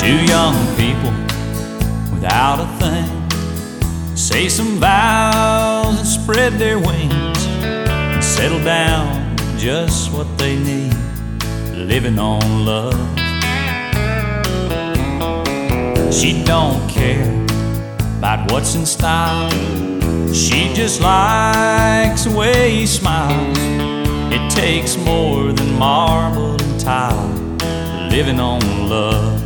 Two young people without a thing say some vows and spread their wings and settle down to just what they need, living on love. She don't care about what's in style, she just likes the way he smiles. It takes more than marble and tile, living on love.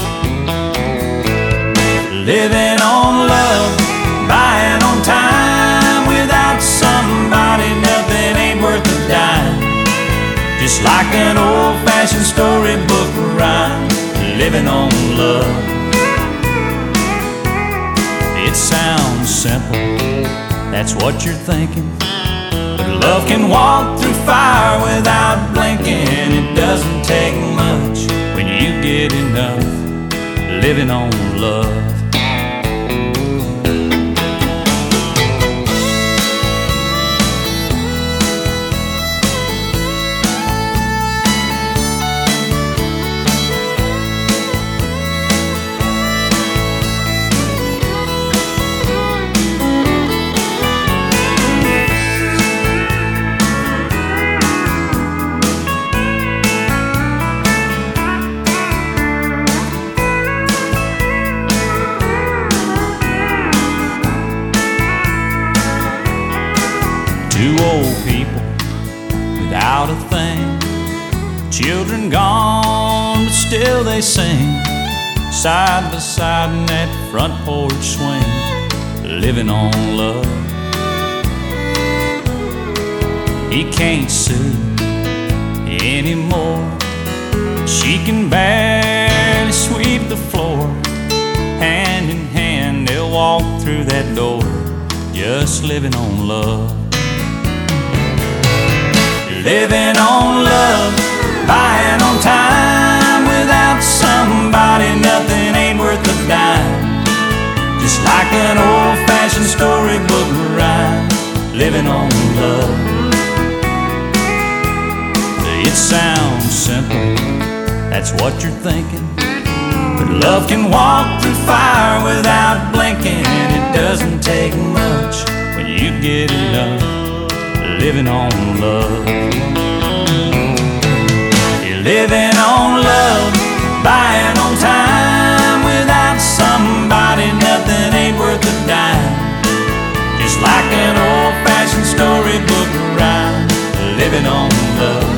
Living on love, buying on time. Without somebody, nothing ain't worth a dime. Just like an old-fashioned storybook rhyme, living on love. It sounds simple, that's what you're thinking, but love can walk through fire without blinking. It doesn't take much when you get enough, living on love. Two old people without a thing, children gone, but still they sing, side by side in that front porch swing, living on love. He can't see anymore, she can barely sweep the floor. Hand in hand they'll walk through that door, just living on love. Living on love, buying on time. Without somebody, nothing ain't worth a dime. Just like an old-fashioned storybook rhyme, living on love. It sounds simple, that's what you're thinking, but love can walk through fire without blinking. It doesn't take much when you get enough, living on love. You're living on love, buying on time. Without somebody, nothing ain't worth a dime. Just like an old-fashioned storybook rhyme, living on love.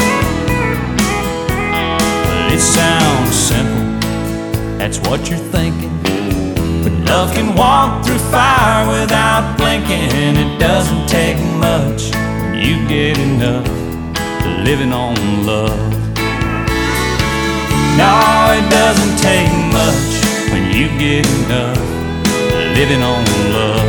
It sounds simple, that's what you're thinking, but love can walk through fire without blinking. It doesn't take much when you get enough, living on love. No, it doesn't take much when you get enough, living on love.